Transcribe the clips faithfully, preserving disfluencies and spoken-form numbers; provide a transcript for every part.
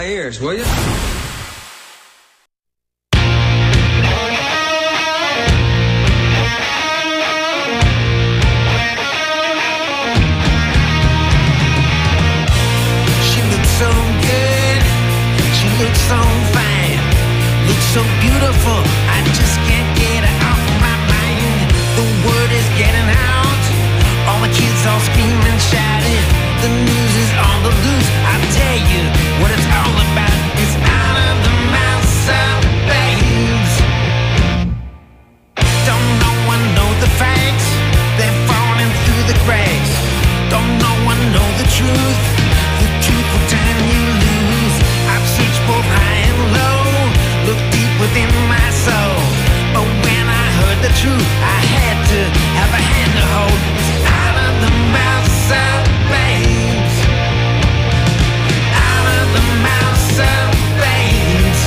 ears, will you? So fine, looks so beautiful, I just can't get her off my mind. The word is getting out, all the kids all screaming, shouting. The news is on the loose, I'll tell you what it's all about. It's out of the mouths of babes. Don't no one know the facts, they're falling through the cracks. Don't no one know the truth, the truth will turn you loose. I've searched both high and low, looked deep within my soul. But when I heard the truth, I had to have a hand to hold. It's out of the mouths of babes. Out of the mouths of babes.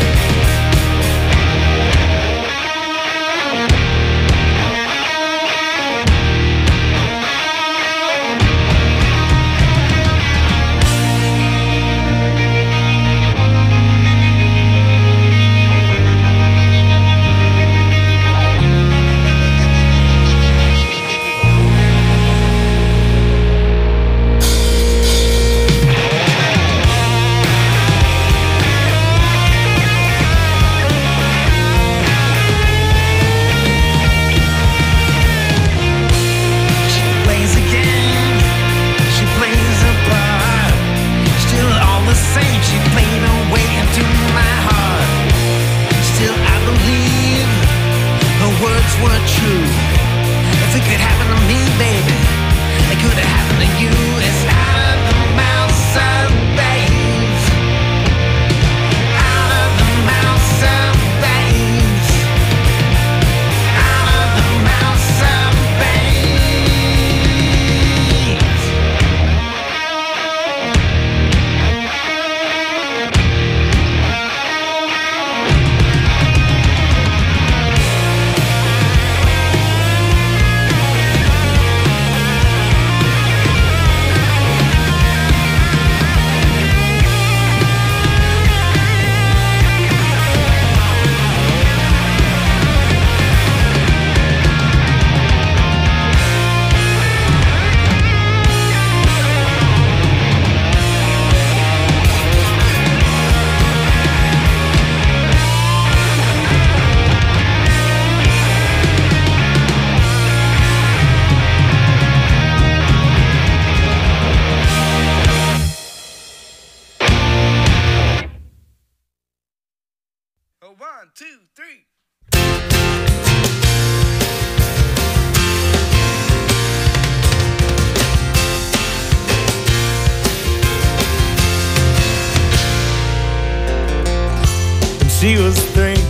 She was three.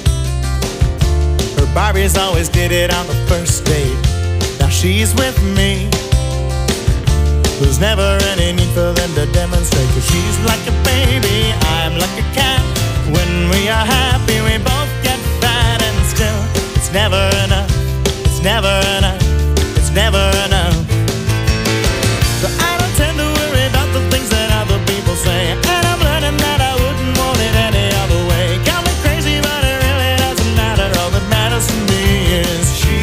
Her Barbies always did it on the first date. Now she's with me. There's never any need for them to demonstrate, 'cause she's like a baby, I'm like a cat. When we are happy, we both get fat, and still, it's never enough. It's never enough. It's never enough. So I don't tend to worry about the things that other people say, and I'm learning that I wouldn't want it any other way. Got me crazy, but it really doesn't matter. All that matters to me is she.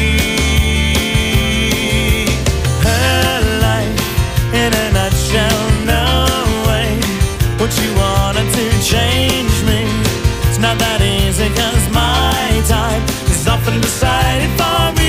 Her life in a nutshell, no way would she wanted to change me. It's not that easy, 'cause my time is often decided for me.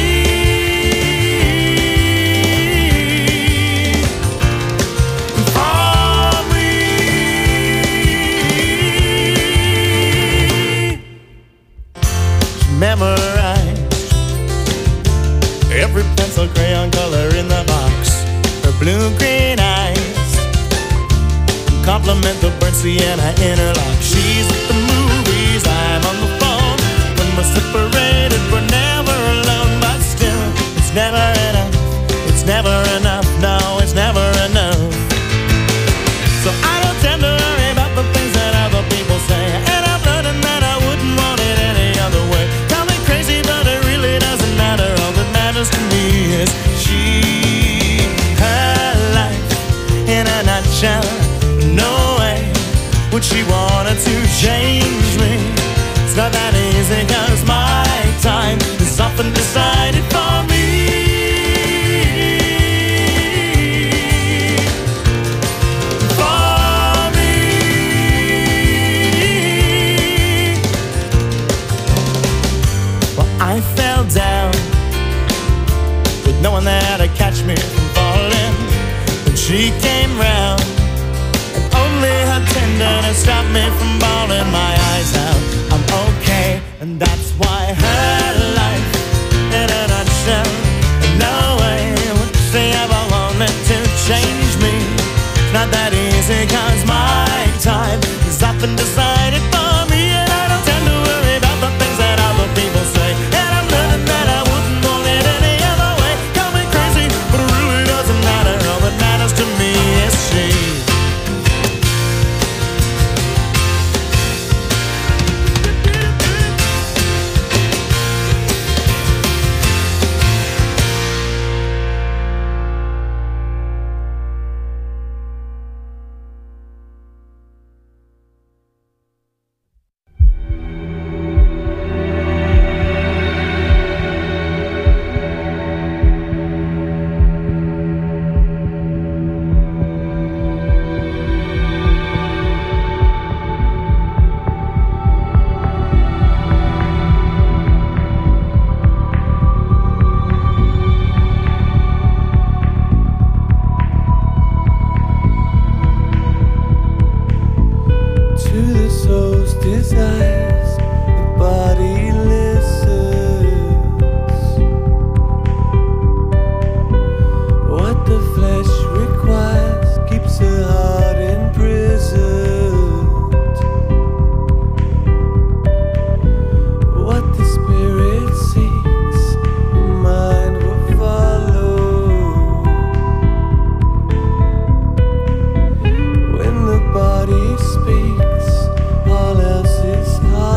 Memorized every pencil crayon color in the box. Her blue-green eyes compliment the burnt sienna interlock. She's at the movies, I'm on the phone. When we're separated, we're never alone. But still, it's never enough. It's never enough. No, it's never enough. So I don't tend to worry about the things that other people say, and I'm learning that I wouldn't want it any other way. To me is she. Her life in a nutshell, no way would she she wanted to change me. It's not that easy, cause my time is often decided for me. For me. Well, I fell down with no one there to catch me from falling. When she came round, and only her tenderness stopped me from bawling my eyes out. I'm okay, and that's why her life, in a nutshell, in no way would she ever wanted to change me. It's not that easy, cause my time is often decided for me. And I don't tend to worry about the things that other people say. And I'm learning that I wouldn't want it any other way. Call me crazy, but it really doesn't matter. All that matters to me is she. Speaks, all else is hard.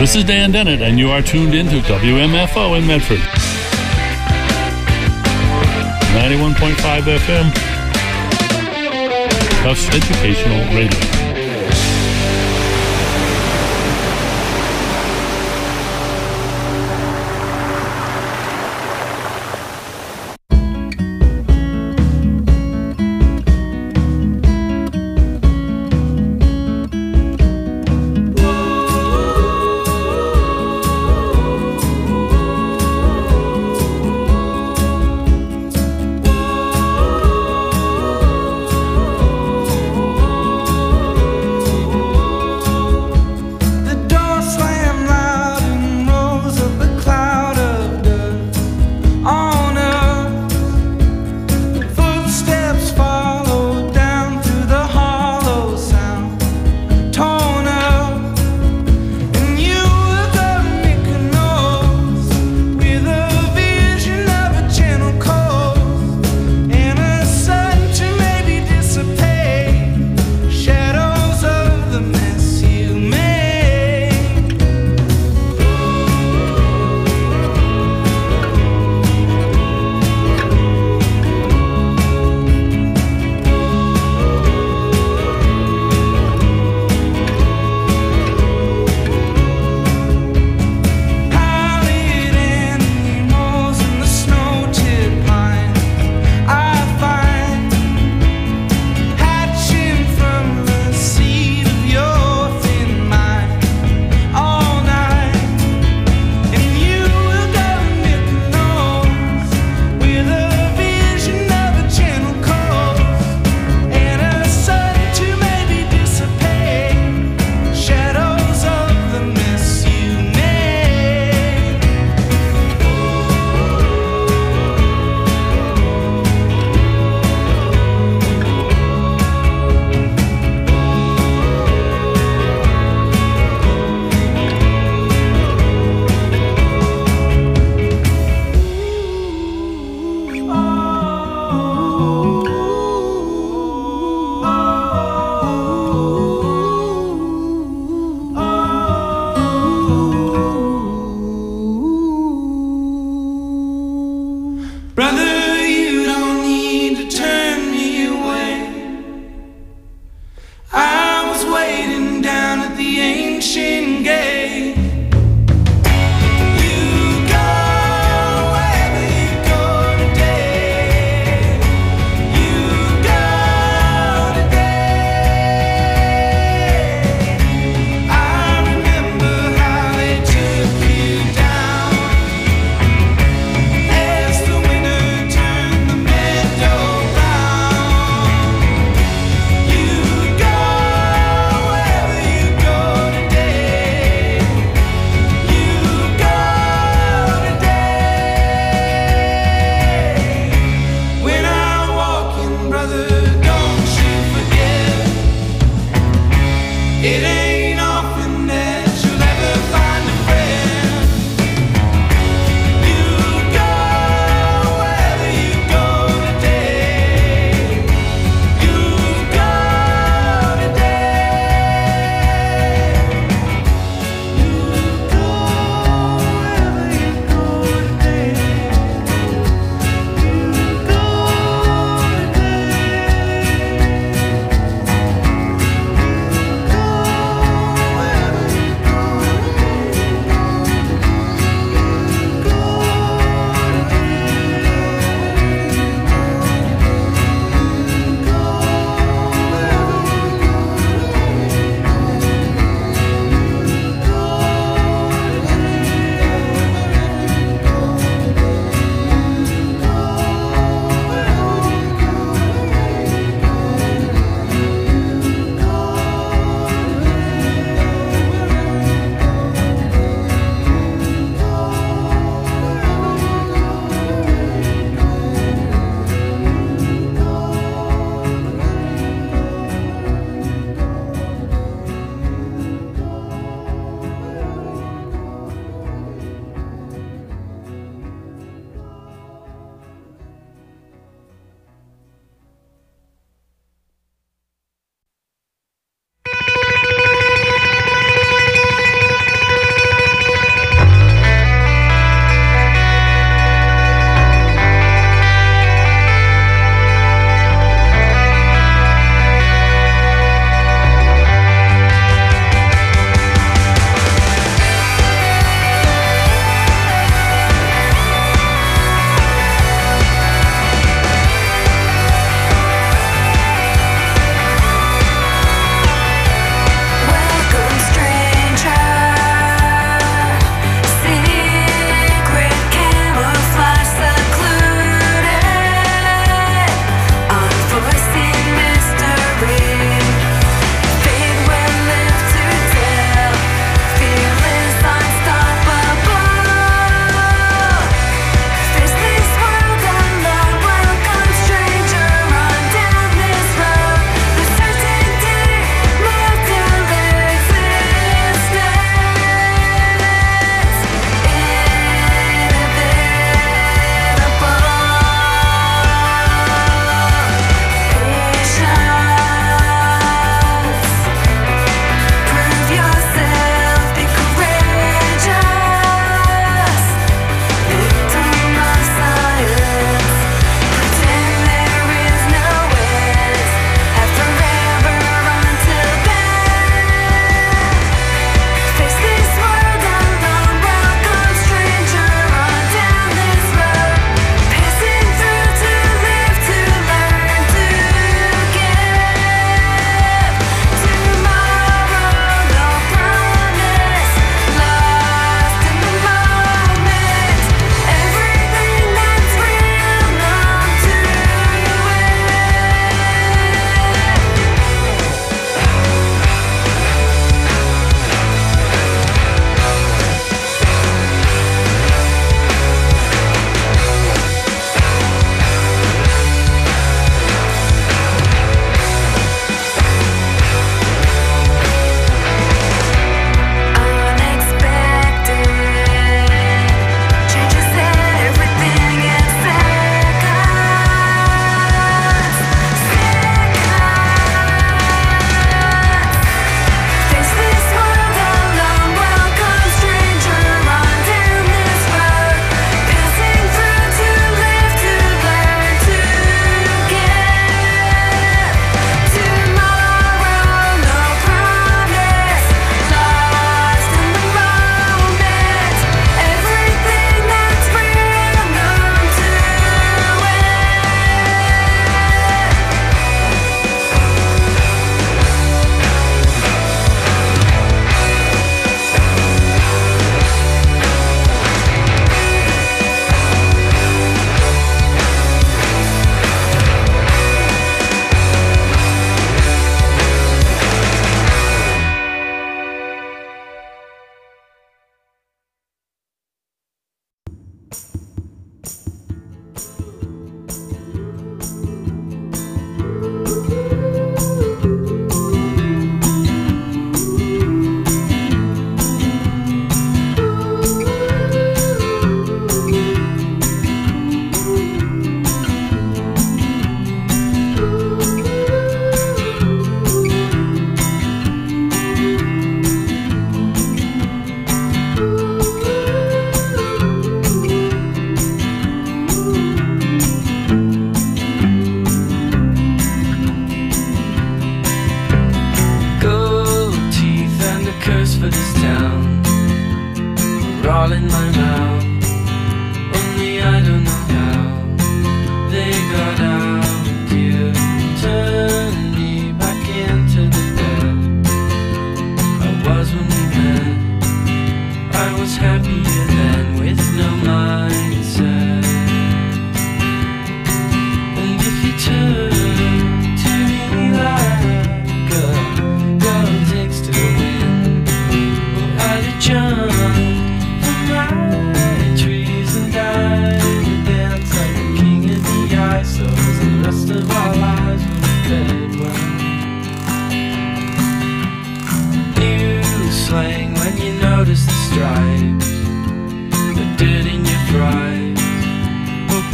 This is Dan Dennett, and you are tuned into W M F O in Medford. ninety-one point five F M. Tufts Educational Radio.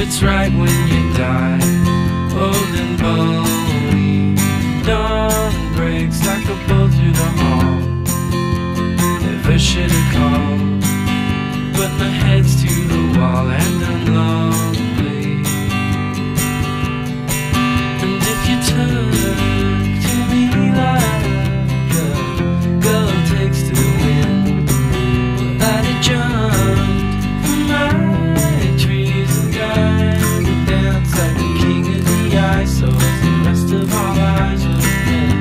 it's right when you die, old and bony. Dawn breaks like a bolt through the hall. Never should have called, but my head's to the wall and I'm lonely. And if you turn to me like a girl takes to the wind, well, I'd have jumped from my trees and died to dance like the king of the ice, so as the rest of our lives were dead.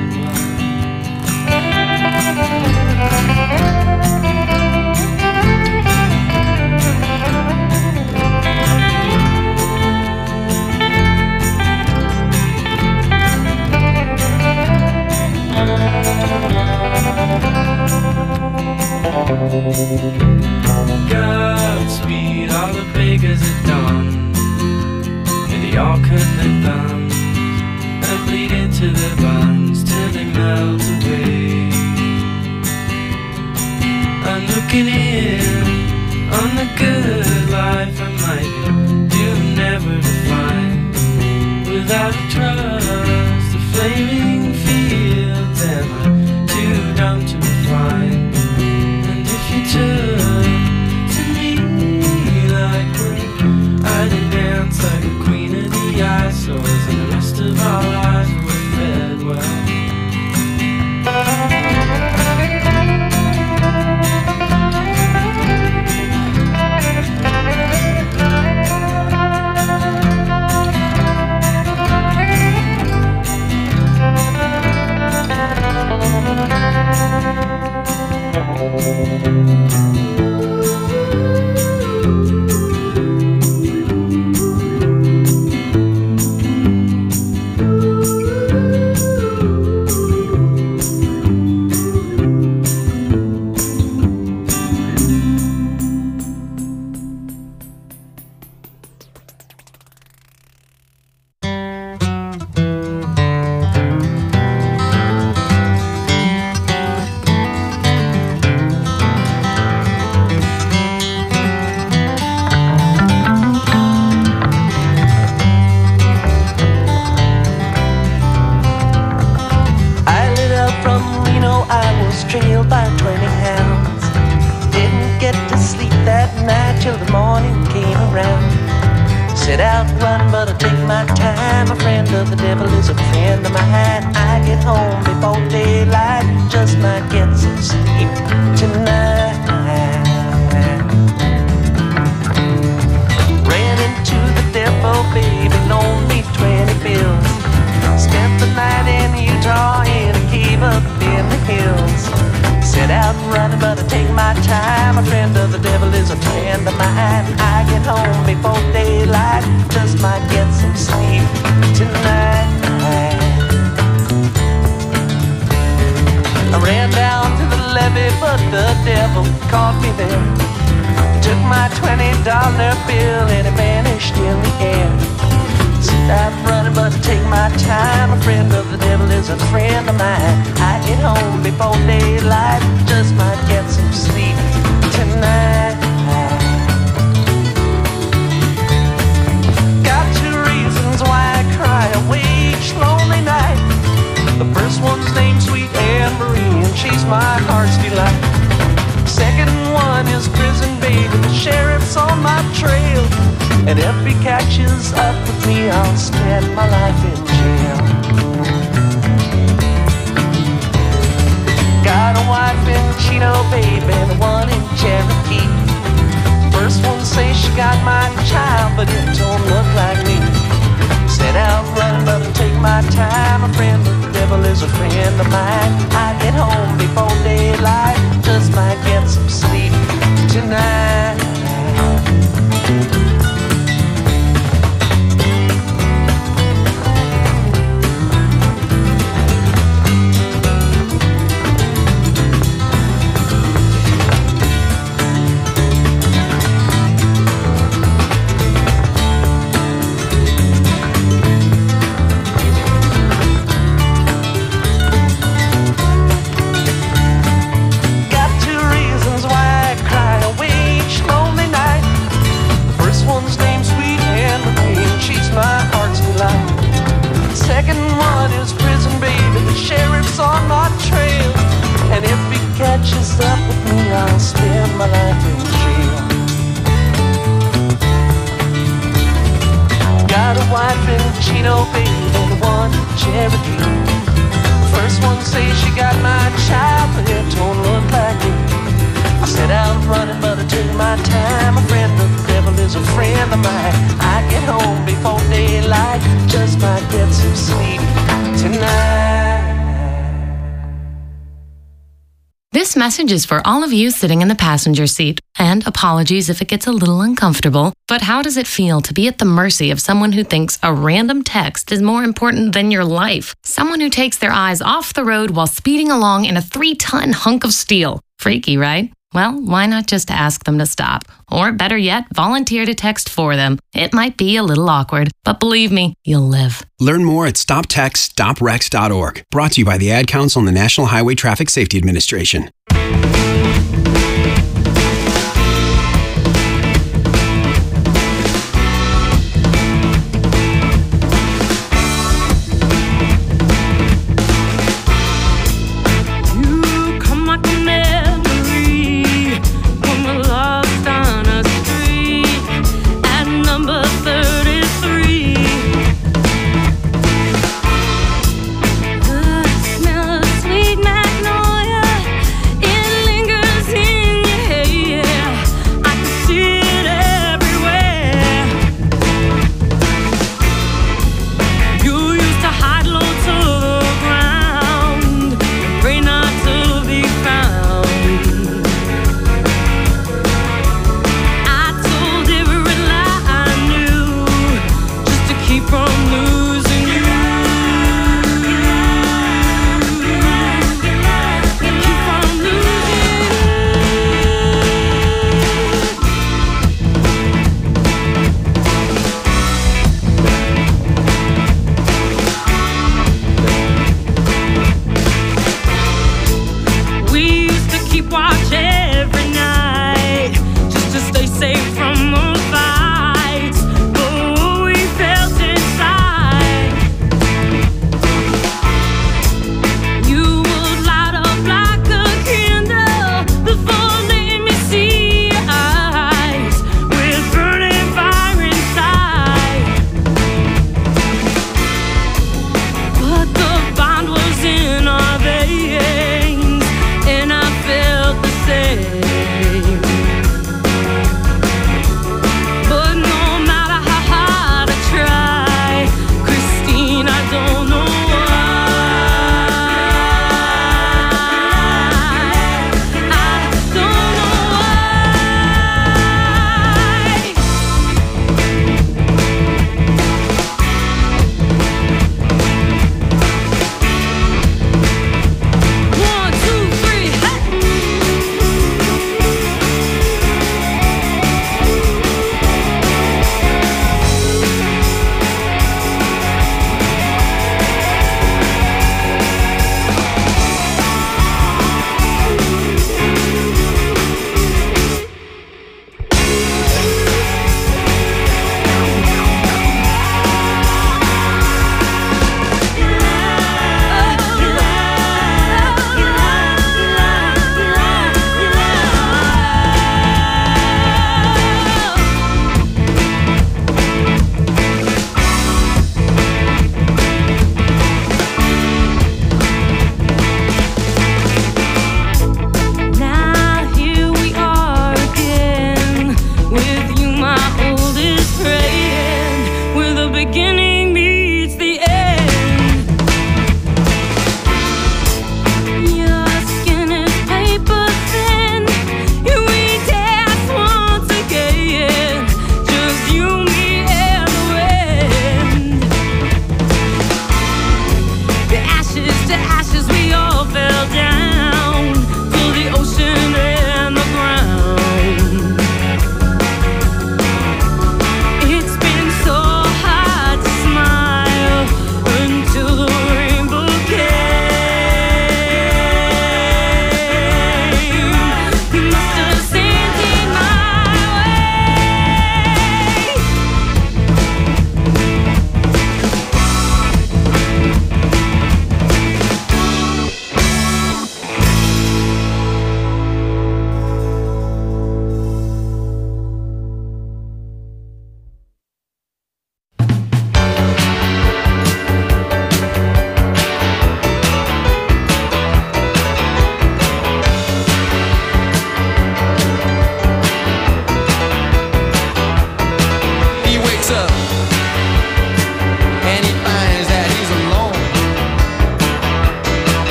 Godspeed, all the beggars at dawn, and they all cut their thumbs and bleed into their buns till they melt away. I'm looking in on the good life I might be doomed never to find, without a trust, the flaming fields, am I too dumb to refine? And if you turn to me like when I did dance like a queen of the ice, so as the rest of our lives were fed well. Trailed by twenty hounds. Didn't get to sleep that night till the morning came around. Set out running, but I take my time. A friend of the devil is a friend of mine. I get home before daylight, just might get some sleep tonight. Ran into the devil, baby, loaned me twenty bills. Spent the night in Utah in a cave up in the hills. Set out running, but I take my time. A friend of the devil is a friend of mine. I get home before daylight, just might get some sleep tonight. I ran down to the levee, but the devil caught me there. Took my twenty dollar bill and it vanished in the air. Set out running, but I take my time. A friend of the devil is a friend of mine. I get home before daylight, just might get some sleep tonight. Got two reasons why I cry away each lonely night. The first one's named Sweet Anne Marie, and she's my heart's delight. Second one is prison baby, the sheriff's on my trail, and if he catches up with me, I'll spend my life in jail. Got a wife in Chino, baby, and one in Cherokee. First one says she got my child, but it don't look like me. Set out running, but I take my time. A friend of the devil is a friend of mine. I get home before daylight, just might get some sleep tonight. Got two reasons why I cry away each lonely white Chino baby and the one Cherokee. First one says she got my child, but it don't look like me. I set out running, but I took my time. A friend of the devil is a friend of mine. I get home before daylight, just might get some sleep tonight. This message is for all of you sitting in the passenger seat. And apologies if it gets a little uncomfortable, but how does it feel to be at the mercy of someone who thinks a random text is more important than your life? Someone who takes their eyes off the road while speeding along in a three-ton hunk of steel. Freaky, right? Well, why not just ask them to stop? Or better yet, volunteer to text for them. It might be a little awkward, but believe me, you'll live. Learn more at stop text stop wrecks dot org. Brought to you by the Ad Council and the National Highway Traffic Safety Administration. Sweet magnolia, it lingers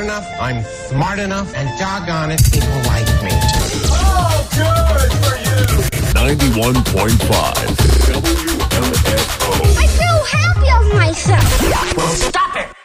enough, I'm smart enough, and doggone it, people like me. Oh, good for you! ninety-one point five W M F O. I feel happy of myself. Well, stop it!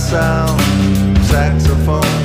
sound, saxophone.